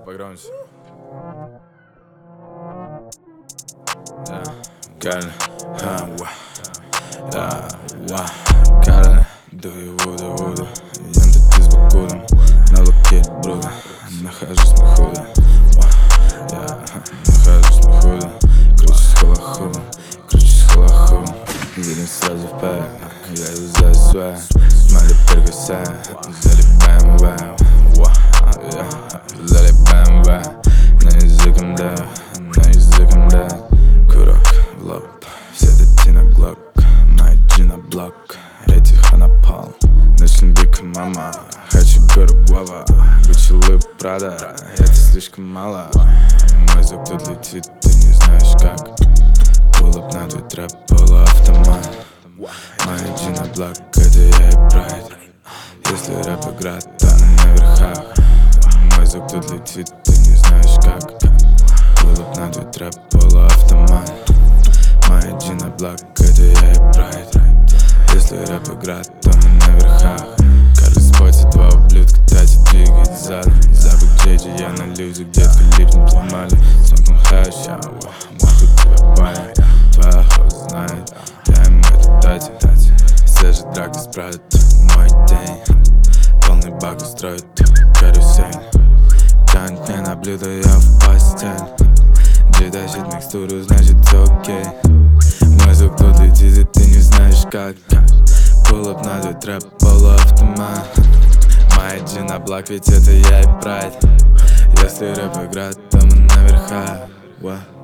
погромче. Каль, Каль, дую воду, ем ты с бакудом, на локте бруда, нахожусь на ходу. Я нахожусь на ходу, кручусь с холоховым, едем сразу в пэк, я юзаю свай, смайли перегасаю, залипаем в вайм, залипаем в вайм, на языком да, курок в лоб, все дети на глок, мои джи на блок, этих напал, начнем бик, мама, хочу гору глава, Гуччи, Луи, Прада, это слишком мало, мой звук тут летит, ты не знаешь как, пул-ап на твой трэп, полуавтомат, мои джи на блок, это я и прайд, если рэп игра, то мы на верхах, мой звук тут летит, ты не знаешь как, пул-ап на твой трэп, полуавтомат, мои джи на блок, это я и прайд, если рэп игра, то мы на верхах. Каждый споте два ублюдка тратит, двигает задом. Запах джейджи, я на люзе, где-то липнут ломали. Сомкнул хэш, я тут тебя понял. Твоя охота знает, я ему это дать. Все же драка справит мой день. Полный бак устроит карусель. Тянет мне на блюдо, я в постель. Джей тащит микстуру, значит все окей. Мой звук тут летит, и ты не знаешь как. Пул-ап на твой трэп, полуавтомат. Мои джи на блок, ведь это я и прайд. Если рэп игра, то мы на верхах.